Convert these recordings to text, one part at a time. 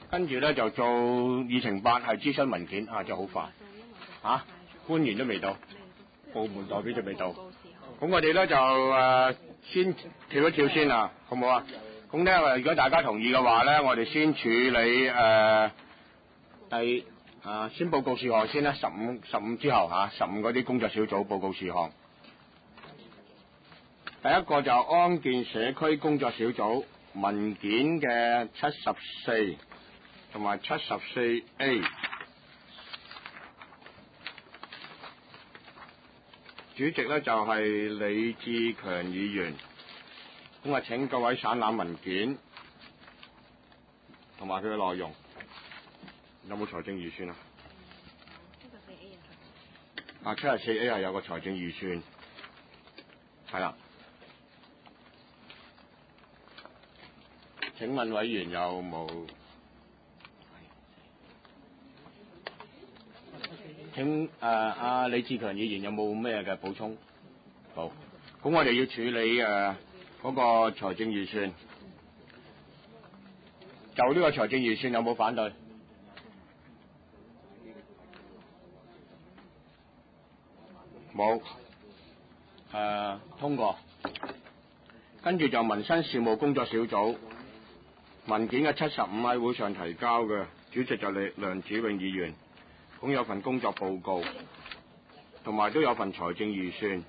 跟住咧就做議程8係諮詢文件就好快官員都未到，部門代表都未到，咁我哋咧就先跳一跳先啦，好唔好啊？咁咧如果大家同意嘅話咧，我哋先處理先報告事項先啦，15之後15嗰啲工作小組報告事項。第一個就安建社區工作小組文件嘅74同埋74A， 主席咧就係李志強議員，咁請各位省覽文件同埋佢嘅內容。有冇財政預算啊？74A 係有個財政預算，係啦。請問委員有冇？請李志強議員有冇咩嘅補充？好，咁我哋要處理嗰個財政預算。就呢個財政預算有冇反對？冇。通過。跟住就民生事務工作小組文件嘅75喺會上提交嘅，主席就梁子穎議員，咁有份工作報告，同埋都有份財政預算，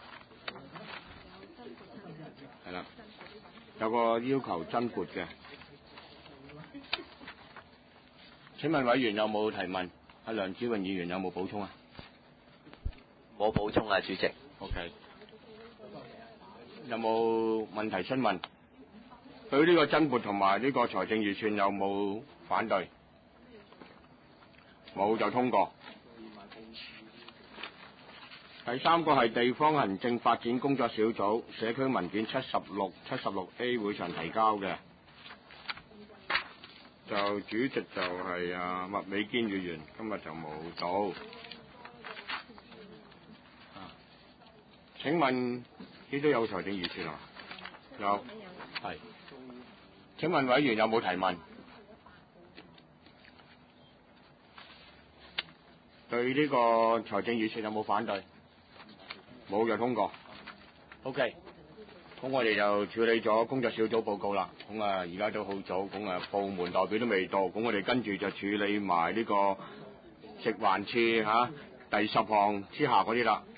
係啦，有個要求增撥嘅。請問委員有冇提問？梁子穎議員有冇補充啊？ 冇補充啊，主席。 OK。有冇問題詢問？對呢個增撥同埋呢個財政預算有冇反對？冇就通過。第三個係地方行政發展工作小組社區文件76A 會上提交嘅，就主席就係麥美堅議員，今日就冇到。請問呢都有財政預算啊？有，係。請問委員有冇提問？對呢個財政預算有冇反對？冇就通過。OK， 咁我哋就處理咗工作小組報告啦。咁而家都好早，咁部門代表都未到，咁我哋跟住就處理埋呢個食環署第10項之下嗰啲啦。